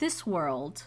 this world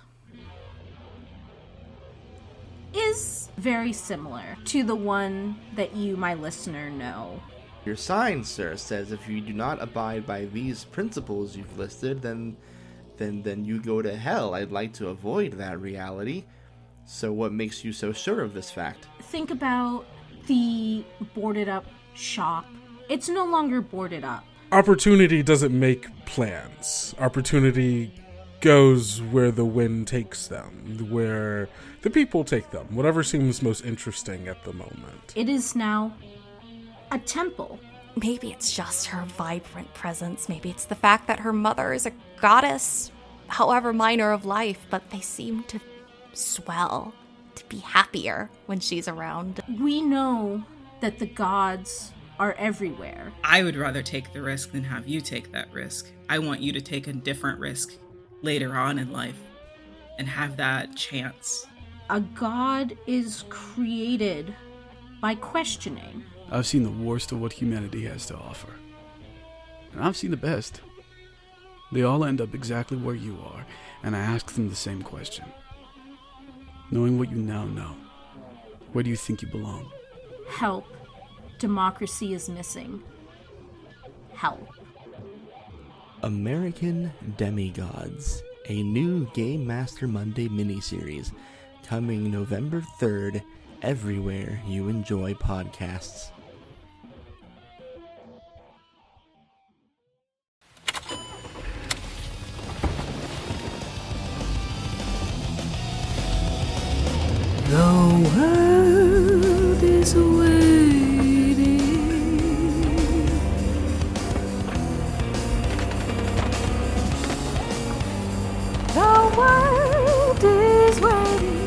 is very similar to the one that you, my listener, know. Your sign, sir, says if you do not abide by these principles you've listed, then you go to hell. I'd like to avoid that reality. So what makes you so sure of this fact? Think about the boarded up shop. It's no longer boarded up. Opportunity doesn't make plans. Opportunity goes where the wind takes them, where the people take them, whatever seems most interesting at the moment. It is now a temple. Maybe it's just her vibrant presence. Maybe it's the fact that her mother is a goddess, however minor of life, but they seem to swell, to be happier when she's around. We know that the gods are everywhere. I would rather take the risk than have you take that risk. I want you to take a different risk later on in life and have that chance. A god is created by questioning. I've seen the worst of what humanity has to offer. And I've seen the best. They all end up exactly where you are, and I ask them the same question. Knowing what you now know, where do you think you belong? Help. Democracy is missing. Help. American Demigods, a new Game Master Monday miniseries, coming November 3rd, everywhere you enjoy podcasts. The world is waiting. The world is waiting.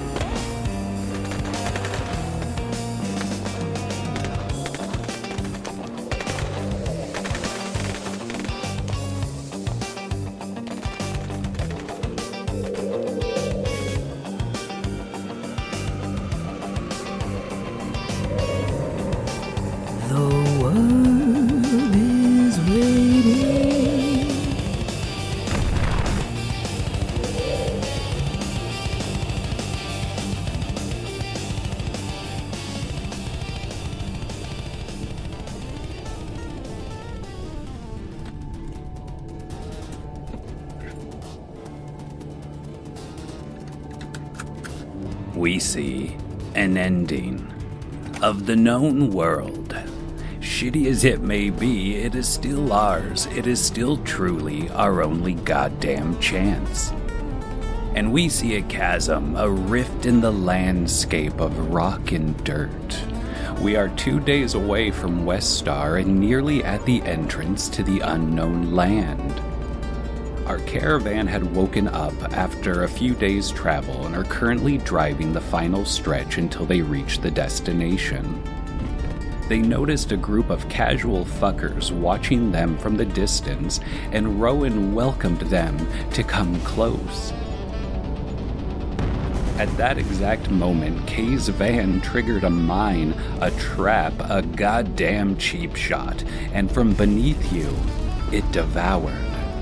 We see an ending of the known world. Shitty as it may be, it is still ours. It is still truly our only goddamn chance. And we see a chasm, a rift in the landscape of rock and dirt. We are 2 days away from Westar and nearly at the entrance to the unknown land. Our caravan had woken up after a few days' travel and are currently driving the final stretch until they reach the destination. They noticed a group of casual fuckers watching them from the distance, and Rowan welcomed them to come close. At that exact moment, Kay's van triggered a mine, a trap, a goddamn cheap shot, and from beneath you, it devoured.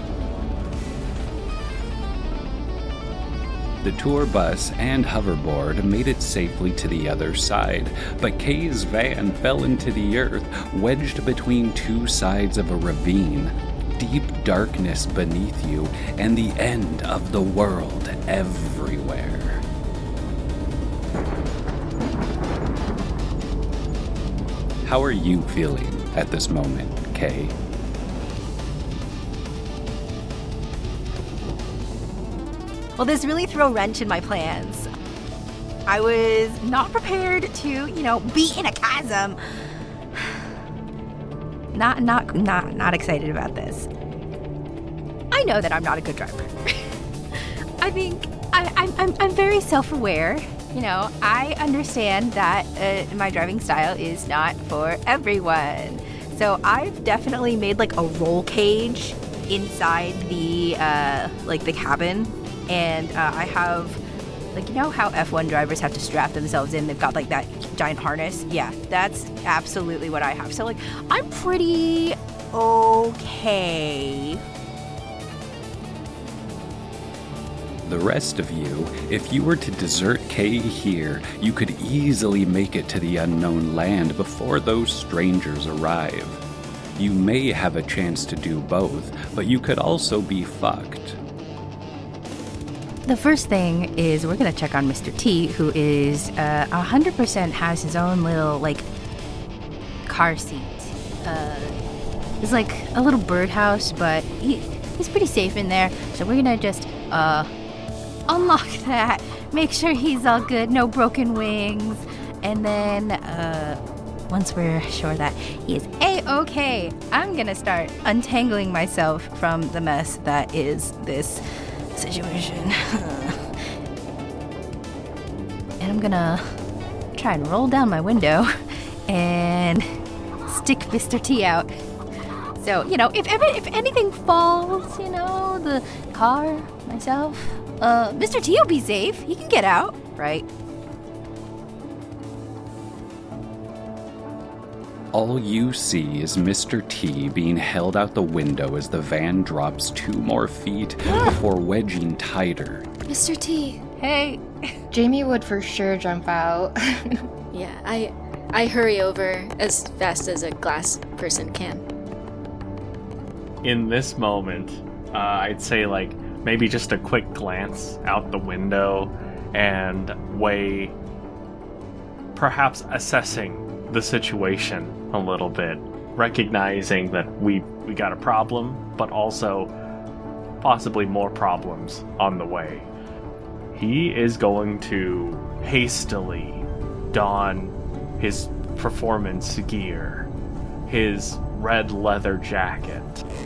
The tour bus and hoverboard made it safely to the other side, but Kay's van fell into the earth, wedged between two sides of a ravine. Deep darkness beneath you, and the end of the world everywhere. How are you feeling at this moment, Kay? Well, this really threw a wrench in my plans. I was not prepared to, be in a chasm. Not excited about this. I know that I'm not a good driver. I think I'm very self-aware. I understand that my driving style is not for everyone. So I've definitely made like a roll cage inside the the cabin. And I have, how F1 drivers have to strap themselves in? They've got, that giant harness. Yeah, that's absolutely what I have. So, I'm pretty okay. The rest of you, if you were to desert Kay here, you could easily make it to the unknown land before those strangers arrive. You may have a chance to do both, but you could also be fucked. The first thing is we're gonna check on Mr. T, who is 100% has his own little, like, car seat. It's like a little birdhouse, but he's pretty safe in there. So we're gonna just unlock that, make sure he's all good, no broken wings, and then once we're sure that he is A-okay, I'm gonna start untangling myself from the mess that is this situation. And I'm gonna try and roll down my window and stick Mr. T out. So, you know, if anything falls, you know, the car, myself, Mr. T will be safe. He can get out, right? All you see is Mr. T being held out the window as the van drops 2 more feet before wedging tighter. Mr. T. Hey. Jamie would for sure jump out. Yeah, I hurry over as fast as a glass person can. In this moment, I'd say like maybe just a quick glance out the window and weigh, perhaps assessing the situation a little bit, recognizing that we got a problem, but also possibly more problems on the way. He is going to hastily don his performance gear, his red leather jacket,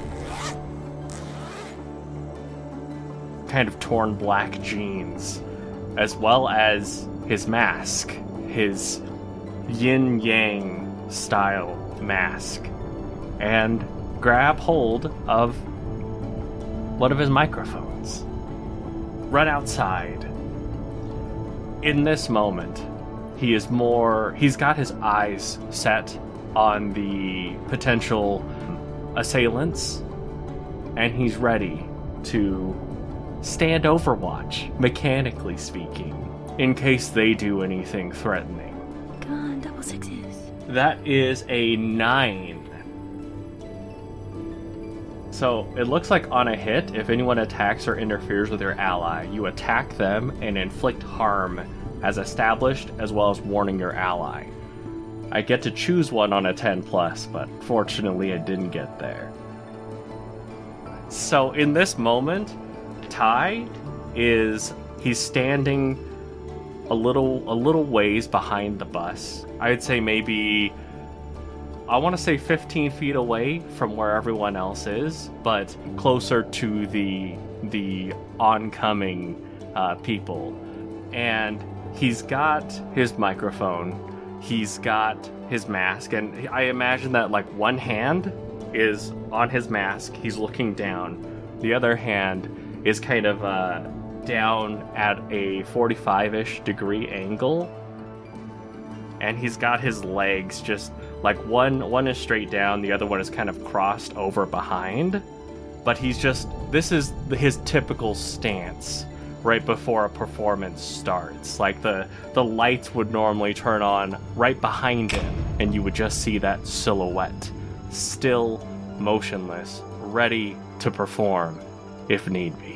kind of torn black jeans, as well as his mask, his yin-yang style mask, and grab hold of one of his microphones. Run outside. In this moment, he's got his eyes set on the potential assailants, and he's ready to stand overwatch, mechanically speaking, in case they do anything threatening. Come on, double sixes. That is a 9. So it looks like on a hit, if anyone attacks or interferes with your ally, you attack them and inflict harm as established, as well as warning your ally. I get to choose one on a 10+, but fortunately I didn't get there. So in this moment, Ty he's standing a little ways behind the bus. I'd say maybe, I want to say 15 feet away from where everyone else is, but closer to the oncoming people. And he's got his microphone, he's got his mask, and I imagine that like one hand is on his mask, he's looking down, the other hand is kind of down at a 45-ish degree angle, and he's got his legs just like one is straight down, the other one is kind of crossed over behind, but this is his typical stance right before a performance starts. Like the lights would normally turn on right behind him, and you would just see that silhouette, still motionless, ready to perform if need be.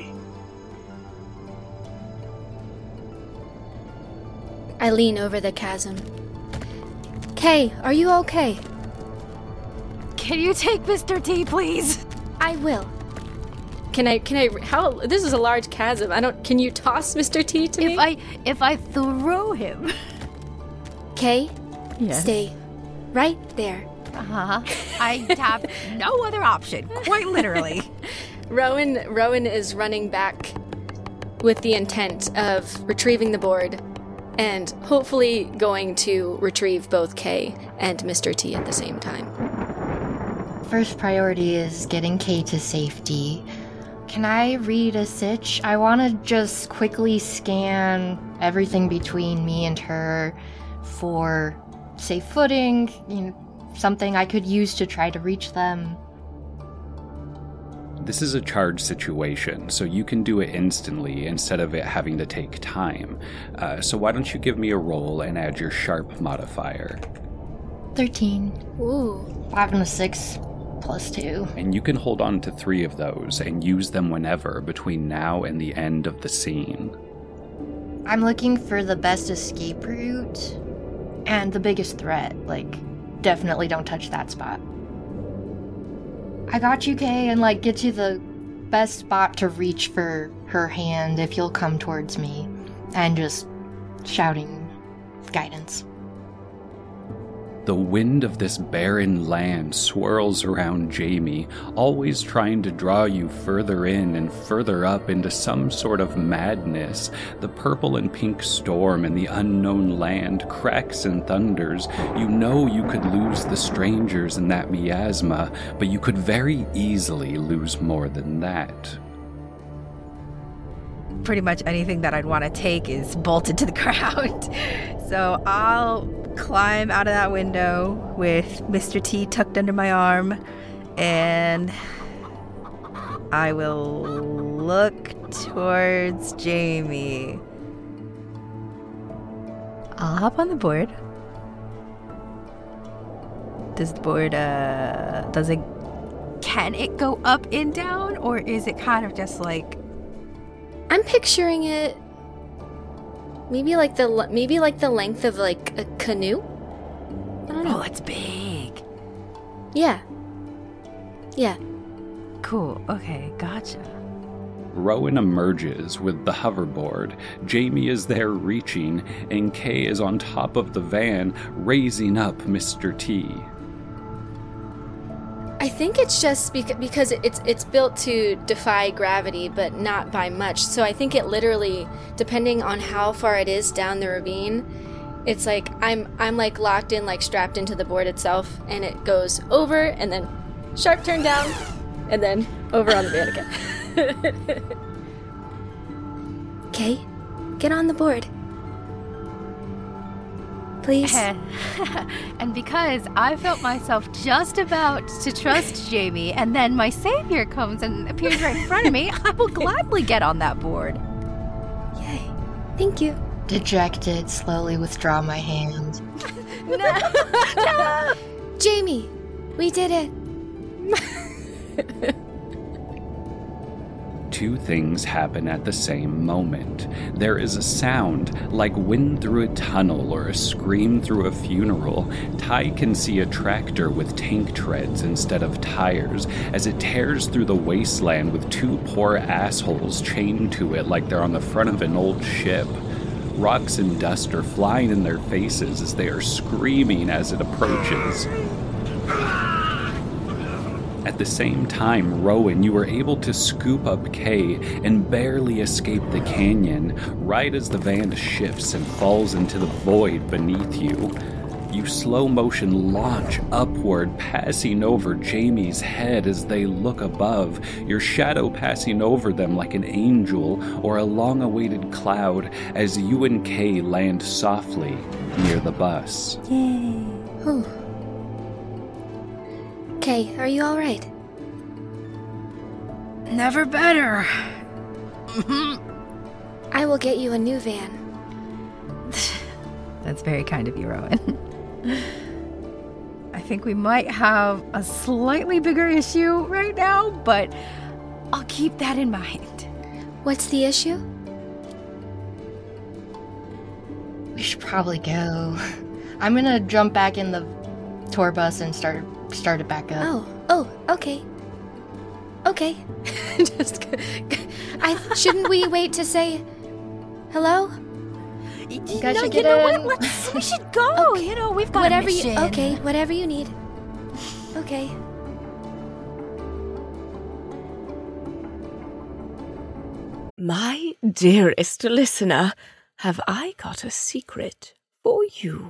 I lean over the chasm. Kay, are you okay? Can you take Mr. T, please? I will. Can I, this is a large chasm. Can you toss Mr. T to me? If I throw him. Kay, Yes. stay right there. Uh-huh. I have no other option, quite literally. Rowan is running back with the intent of retrieving the board and hopefully going to retrieve both Kay and Mr. T at the same time. First priority is getting Kay to safety. Can I read a sitch? I want to just quickly scan everything between me and her for safe footing, something I could use to try to reach them. This is a charged situation, so you can do it instantly instead of it having to take time. So why don't you give me a roll and add your sharp modifier? 13. Ooh. 5 and a 6 plus 2. And you can hold on to 3 of those and use them whenever between now and the end of the scene. I'm looking for the best escape route and the biggest threat. Like, definitely don't touch that spot. I got you, Kay, and get you the best spot to reach for her hand if you'll come towards me. And just shouting guidance. The wind of this barren land swirls around Jamie, always trying to draw you further in and further up into some sort of madness. The purple and pink storm in the unknown land cracks and thunders. You know you could lose the strangers in that miasma, but you could very easily lose more than that. Pretty much anything that I'd want to take is bolted to the ground. So I'll climb out of that window with Mr. T tucked under my arm, and I will look towards Jamie. I'll hop on the board. Does the board, can it go up and down, or is it kind of just like... I'm picturing it maybe like the length of a canoe. I don't know. Oh, it's big. Yeah. Cool. Okay, gotcha. Rowan emerges with the hoverboard. Jamie is there reaching, and Kay is on top of the van, raising up Mr. T. I think it's just because it's built to defy gravity, but not by much. So I think it literally, depending on how far it is down the ravine, it's like I'm locked in, strapped into the board itself, and it goes over and then sharp turn down, and then over on the van again. Okay, get on the board. Please. And because I felt myself just about to trust Jamie, and then my savior comes and appears right in front of me, I will gladly get on that board. Yay. Thank you. Dejected, slowly withdraw my hand. No! Jamie, we did it. Two things happen at the same moment. There is a sound like wind through a tunnel or a scream through a funeral. Ty can see a tractor with tank treads instead of tires as it tears through the wasteland with two poor assholes chained to it like they're on the front of an old ship. Rocks and dust are flying in their faces as they are screaming as it approaches. At the same time, Rowan, you were able to scoop up Kay and barely escape the canyon, right as the van shifts and falls into the void beneath you. You slow motion launch upward, passing over Jamie's head as they look above, your shadow passing over them like an angel or a long-awaited cloud as you and Kay land softly near the bus. Yay. Whew. Kay, are you all right? Never better. I will get you a new van. That's very kind of you, Rowan. I think we might have a slightly bigger issue right now, but I'll keep that in mind. What's the issue? We should probably go. I'm gonna jump back in the tour bus and start it back up. Oh, okay. Shouldn't we wait to say hello? You guys should get in. We should go. Okay. We've got a mission. Whatever you need. Okay. My dearest listener, have I got a secret for you?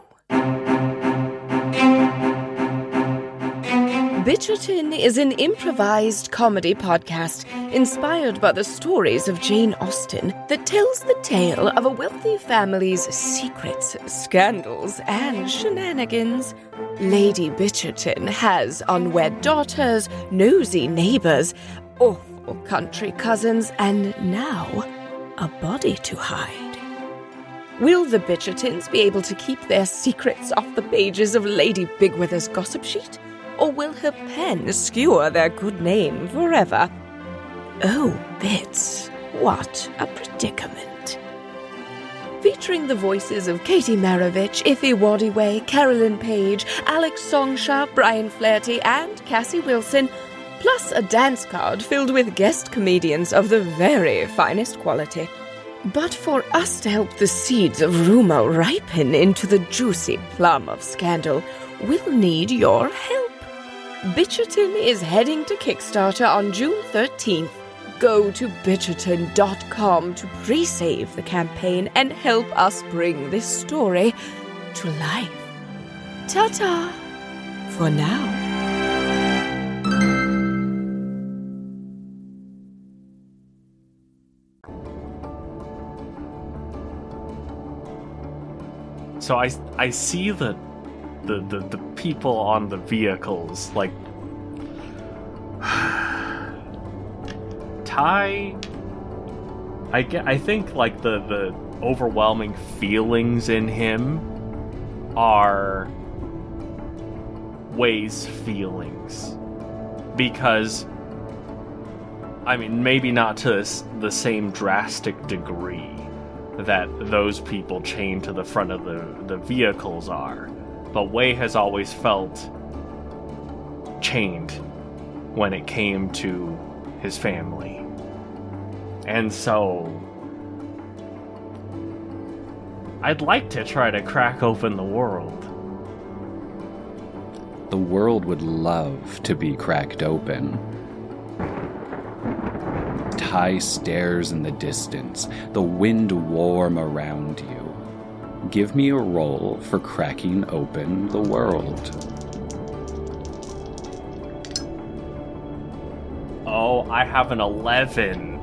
Bitcherton is an improvised comedy podcast inspired by the stories of Jane Austen that tells the tale of a wealthy family's secrets, scandals, and shenanigans. Lady Bitcherton has unwed daughters, nosy neighbors, awful country cousins, and now a body to hide. Will the Bitchertons be able to keep their secrets off the pages of Lady Bigwither's gossip sheet? Or will her pen skewer their good name forever? Oh, Bits, what a predicament. Featuring the voices of Katie Maravich, Iffy Waddiway, Carolyn Page, Alex Songsha, Brian Flaherty, and Cassie Wilson, plus a dance card filled with guest comedians of the very finest quality. But for us to help the seeds of rumor ripen into the juicy plum of scandal, we'll need your help. Bitcherton is heading to Kickstarter on June 13th. Go to Bitcherton.com to pre-save the campaign and help us bring this story to life. Ta-ta for now. So I see the people on the vehicles, like Ty. I think like the overwhelming feelings in him are Way's feelings, because I mean maybe not to the same drastic degree that those people chained to the front of the vehicles are. But Wei has always felt chained when it came to his family. And so I'd like to try to crack open the world. The world would love to be cracked open. Ty stares in the distance, the wind warm around you. Give me a roll for cracking open the world. Oh, I have an 11.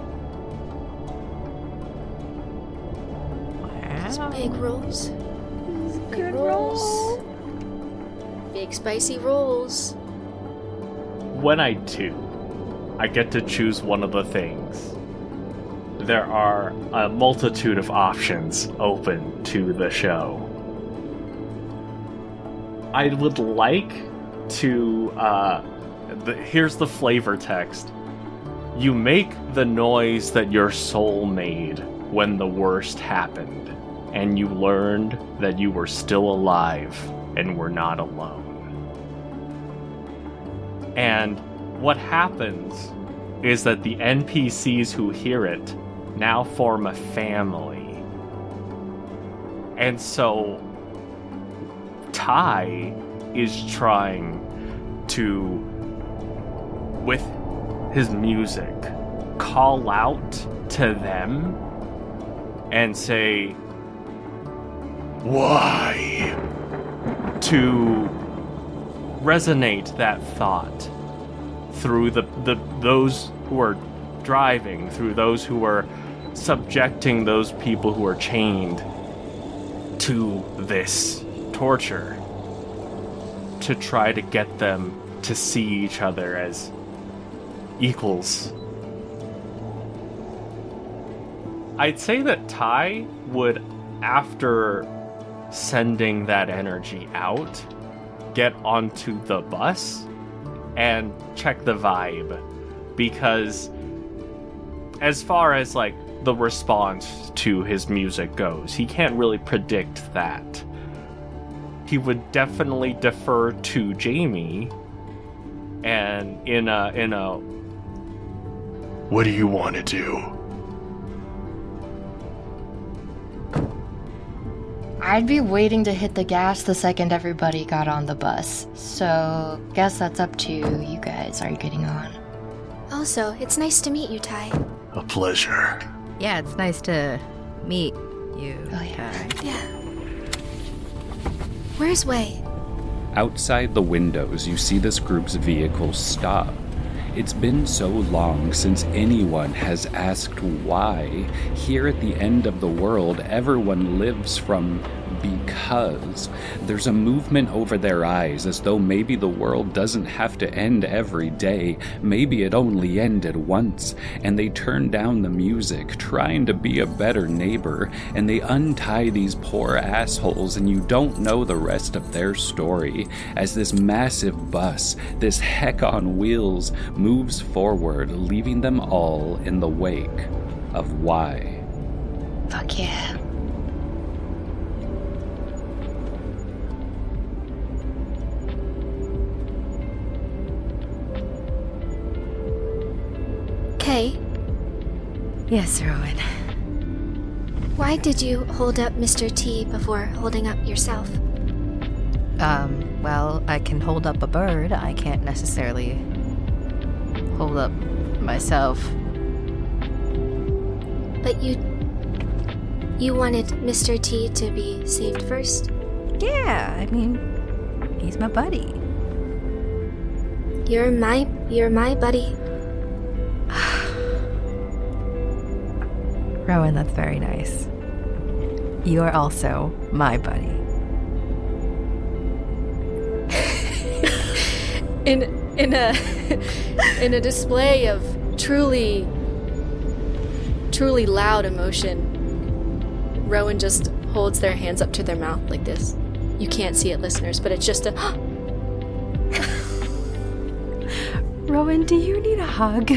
It's big rolls. Big rolls. Big spicy rolls. When I do, I get to choose one of the things. There are a multitude of options open to the show. I would like to, here's the flavor text. You make the noise that your soul made when the worst happened, and you learned that you were still alive and were not alone. And what happens is that the NPCs who hear it now form a family. And so Ty is trying to, with his music, call out to them and say, why? To resonate that thought through those who are driving, through those who are subjecting those people who are chained to this torture, to try to get them to see each other as equals. I'd say that Ty would, after sending that energy out, get onto the bus and check the vibe, because as far as like the response to his music goes, he can't really predict that. He would definitely defer to Jamie, and in a what do you want to do? I'd be waiting to hit the gas the second everybody got on the bus. So, guess that's up to you guys. Are you getting on? Also, it's nice to meet you, Ty. A pleasure. Yeah, it's nice to meet you. Oh, yeah. Yeah. Where's Wei? Outside the windows, you see this group's vehicle stop. It's been so long since anyone has asked why. Here at the end of the world, everyone lives from Because there's a movement over their eyes, as though maybe the world doesn't have to end every day. Maybe it only ended once, and they turn down the music, trying to be a better neighbor, and they untie these poor assholes, and you don't know the rest of their story, as this massive bus, this heck on wheels, moves forward, leaving them all in the wake of why. Fuck yeah. Kay, Yes, Rowan. why did you hold up Mr. T before holding up yourself? Well, I can hold up a bird. I can't necessarily hold up myself. But you wanted Mr. T to be saved first? Yeah, I mean, he's my buddy. You're my buddy. Rowan, that's very nice. You are also my buddy. In a display of truly loud emotion, Rowan just holds their hands up to their mouth like this. You can't see it, listeners, but it's just a Rowan, do you need a hug?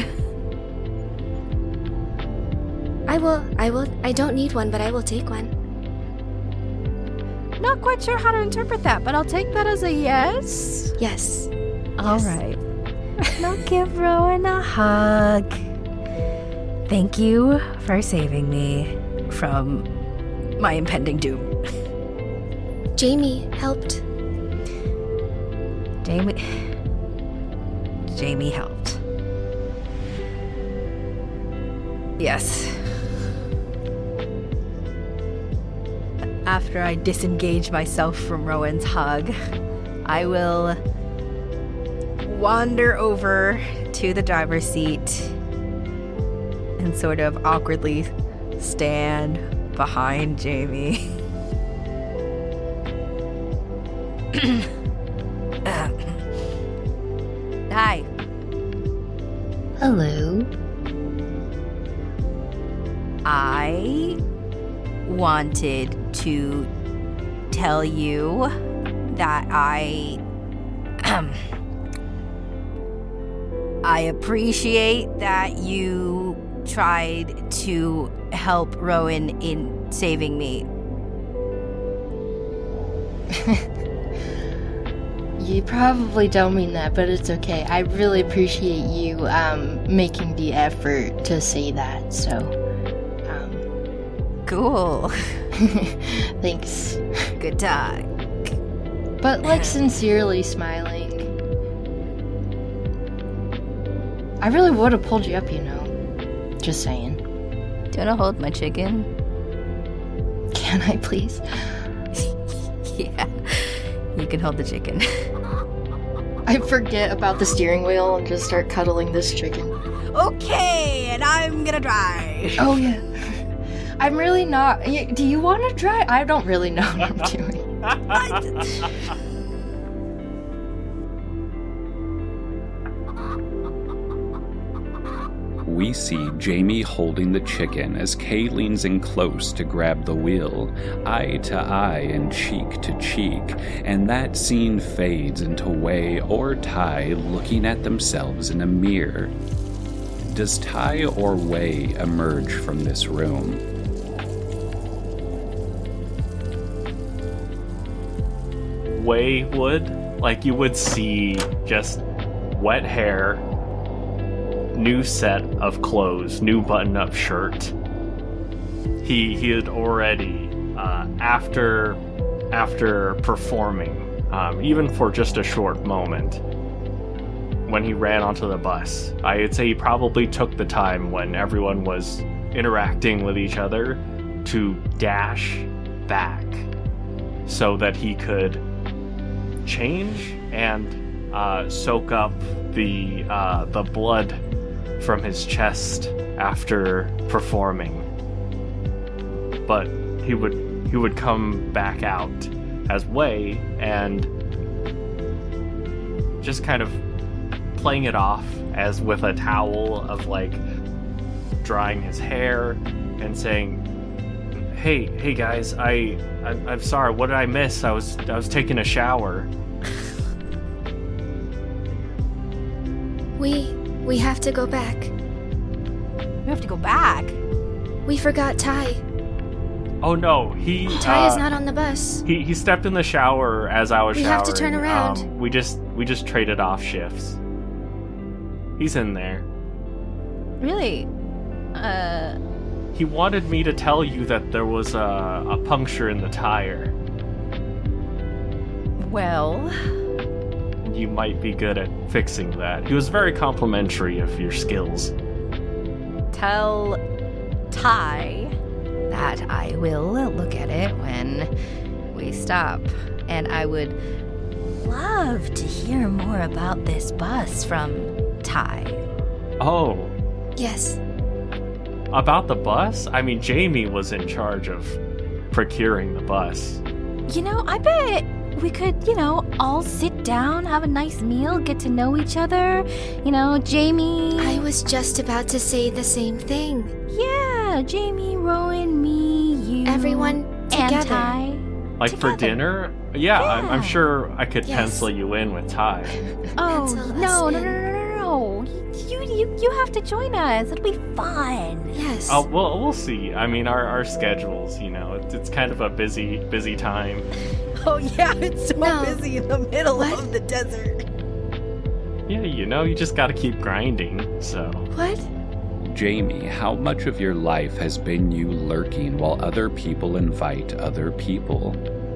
I will. I don't need one, but I will take one. Not quite sure how to interpret that, but I'll take that as a yes. Yes. All right. Now give Rowan a hug. Thank you for saving me from my impending doom. Jamie helped. Jamie helped. Yes. After I disengage myself from Rowan's hug, I will wander over to the driver's seat and sort of awkwardly stand behind Jamie. Hi. Hello. I wanted to tell you that I appreciate that you tried to help Rowan in saving me. You probably don't mean that, but it's okay. I really appreciate you making the effort to say that, so cool. Thanks. Good talk. But like sincerely smiling. I really would have pulled you up, you know. Just saying. Do you want to hold my chicken? Can I please? Yeah. You can hold the chicken. I forget about the steering wheel and just start cuddling this chicken. Okay, and I'm gonna drive. Oh yeah. I'm really not. Do you want to drive? I don't really know what I'm doing. We see Jamie holding the chicken as Kay leans in close to grab the wheel, eye to eye and cheek to cheek, and that scene fades into Wei or Ty looking at themselves in a mirror. Does Ty or Wei emerge from this room? Wei would, like, you would see just wet hair, new set of clothes, new button-up shirt. He had already, after performing, even for just a short moment, when he ran onto the bus, I'd say he probably took the time when everyone was interacting with each other to dash back so that he could change and soak up the blood from his chest after performing. But he would he would come back out as Wei and just kind of playing it off as with a towel of like drying his hair and saying, Hey guys, I'm sorry, what did I miss? I was taking a shower. We have to go back. We have to go back? We forgot Ty. Oh no, Ty is not on the bus. He stepped in the shower as I was showering. We have to turn around. We just traded off shifts. He's in there. Really? He wanted me to tell you that there was a puncture in the tire. Well, you might be good at fixing that. He was very complimentary of your skills. Tell Ty that I will look at it when we stop. And I would love to hear more about this bus from Ty. Oh. Yes. About the bus? I mean, Jamie was in charge of procuring the bus. You know, I bet we could, all sit down, have a nice meal, get to know each other. Jamie... I was just about to say the same thing. Yeah, Jamie, Rowan, me, you... Everyone together. And Ty. Like together. For dinner? Yeah. I'm sure I could Yes. pencil you in with Ty. Oh, Pencil us no. in. You have to join us. It'll be fun. Yes. Oh, well, we'll see. I mean, our schedules, it's kind of a busy time. Oh, yeah, it's so No. busy in the middle of the desert. Yeah, you just gotta keep grinding, so... What? Jamie, how much of your life has been you lurking while other people invite other people?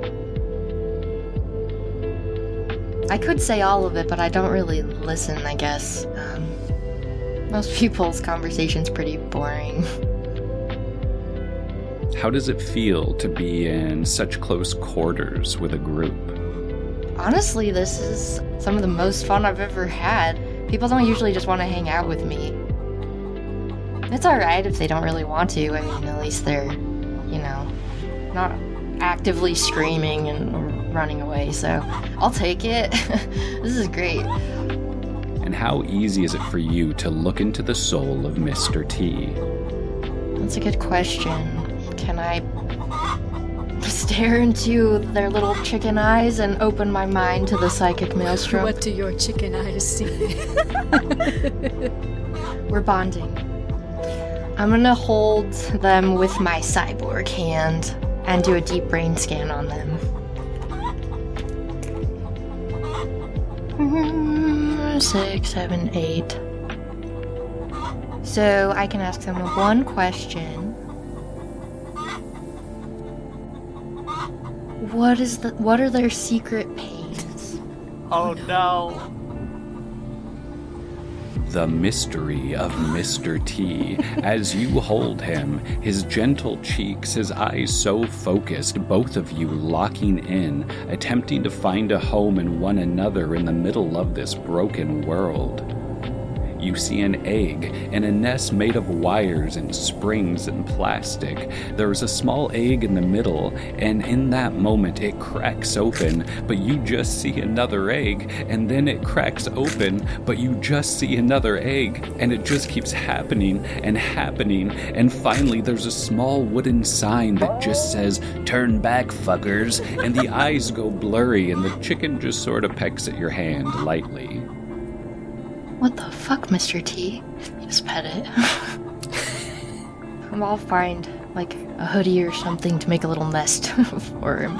I could say all of it, but I don't really listen, I guess. Most people's conversation's pretty boring. How does it feel to be in such close quarters with a group? Honestly, this is some of the most fun I've ever had. People don't usually just want to hang out with me. It's alright if they don't really want to. I mean, at least they're, not actively screaming and running away, so I'll take it. This is great. And how easy is it for you to look into the soul of Mr. T? That's a good question. Can I stare into their little chicken eyes and open my mind to the psychic maelstrom? What do your chicken eyes see? We're bonding. I'm gonna hold them with my cyborg hand and do a deep brain scan on them. 6, 7, 8. So I can ask them one question. What are their secret pains? Oh no. The mystery of Mr. T. As you hold him, his gentle cheeks, his eyes so focused, both of you locking in, attempting to find a home in one another in the middle of this broken world. You see an egg in a nest made of wires and springs and plastic. There is a small egg in the middle, and in that moment it cracks open, but you just see another egg, and then it cracks open, but you just see another egg, and it just keeps happening, and finally there's a small wooden sign that just says, "Turn back, fuckers," and the eyes go blurry, and the chicken just sort of pecks at your hand lightly. What the fuck, Mr. T? Just pet it. I'll find, a hoodie or something to make a little nest for him.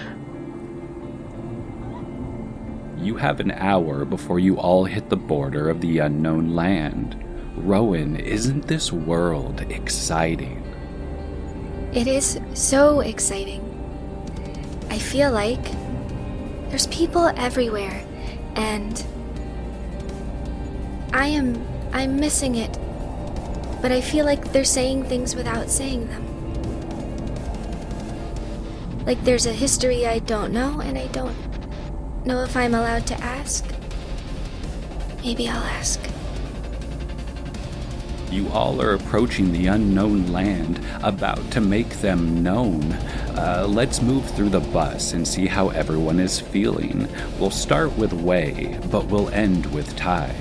You have an hour before you all hit the border of the unknown land. Rowan, isn't this world exciting? It is so exciting. I feel like there's people everywhere, and I'm missing it, but I feel like they're saying things without saying them. Like there's a history I don't know, and I don't know if I'm allowed to ask. Maybe I'll ask. You all are approaching the unknown land, about to make them known. Let's move through the bus and see how everyone is feeling. We'll start with Wei, but we'll end with Tai.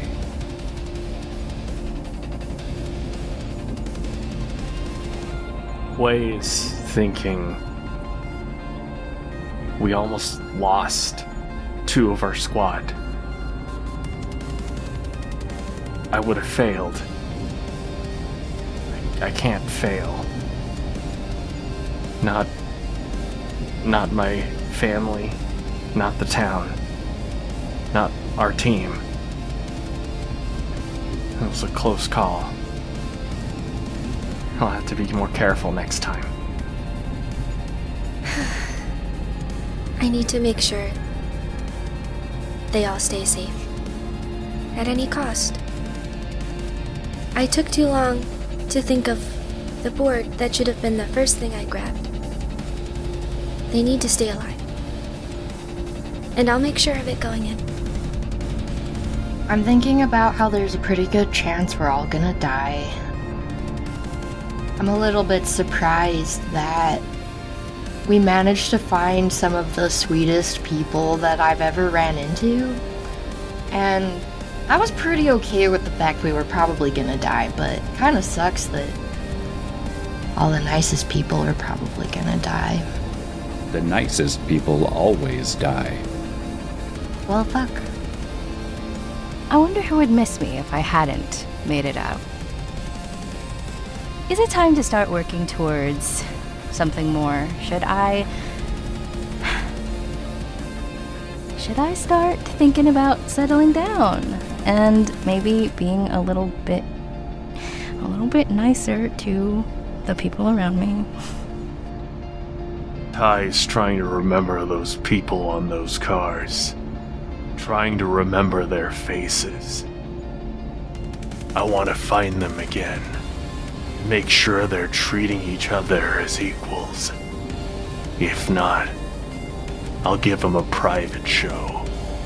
Wei is thinking, we almost lost 2 of our squad. I would have failed. I can't fail. Not my family, not the town, not our team. It was a close call. I'll have to be more careful next time. I need to make sure they all stay safe. At any cost. I took too long to think of the board. That should have been the first thing I grabbed. They need to stay alive. And I'll make sure of it going in. I'm thinking about how there's a pretty good chance we're all gonna die. I'm a little bit surprised that we managed to find some of the sweetest people that I've ever ran into. And I was pretty okay with the fact we were probably gonna die, but it kinda sucks that all the nicest people are probably gonna die. The nicest people always die. Well, fuck. I wonder who would miss me if I hadn't made it out. Is it time to start working towards something more? Should I start thinking about settling down and maybe being a little bit nicer to the people around me? Ty's trying to remember those people on those cars. Trying to remember their faces. I want to find them again. Make sure they're treating each other as equals. If not, I'll give them a private show.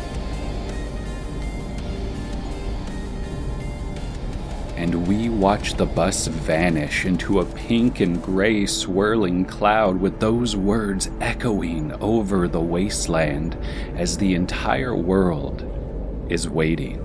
And we watch the bus vanish into a pink and gray swirling cloud with those words echoing over the wasteland as the entire world is waiting.